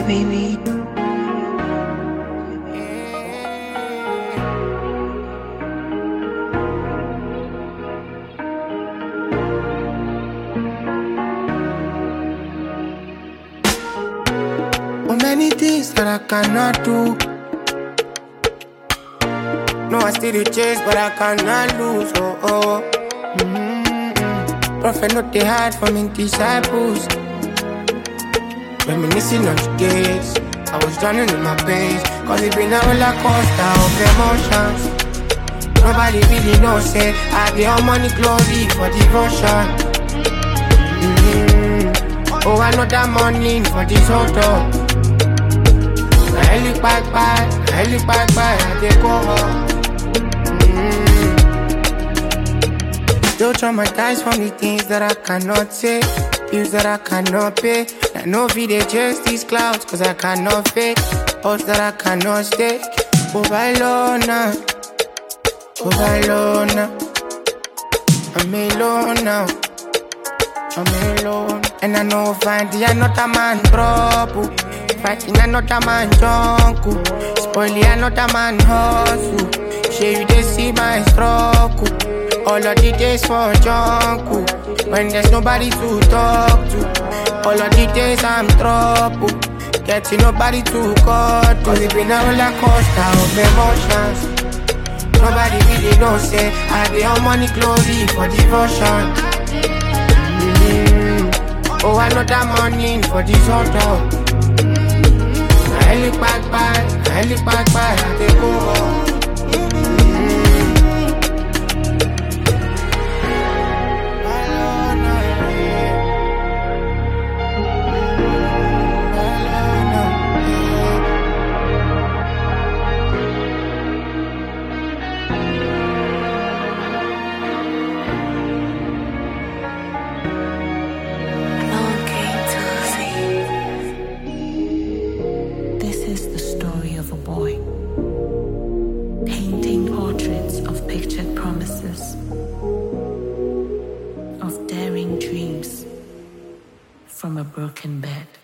baby. Oh, many things that I cannot do. No, I still dey chase, but I cannot lose. Prophet not they hard for me disciples. Reminiscing on the days I was drowning in my pains. Cause it been a roller coaster of emotions. Nobody really knows it. I be on money glory for devotion. Oh, I know that money for this hotel. I look back, I dey go home. Don't traumatize from the things that I cannot say, bills that I cannot pay. I know if they chase these clouds, cause I cannot fake, hopes that I cannot stake. Overload now, I'm alone now, I'm alone. And I know finding another man trouble, fighting another man jungle, spoiling another man hustle. Shey you dey see my struggle. All of the days for jungle, when there's nobody to talk to. All of the days I'm trouble, getting nobody to call to. Cause it been a roller coaster of emotions. Nobody really knows it. I be on money glory for devotion. Oh, I know that money for this hotel. I look back, I dey go home. Painting portraits of pictured promises, of daring dreams from a broken bed.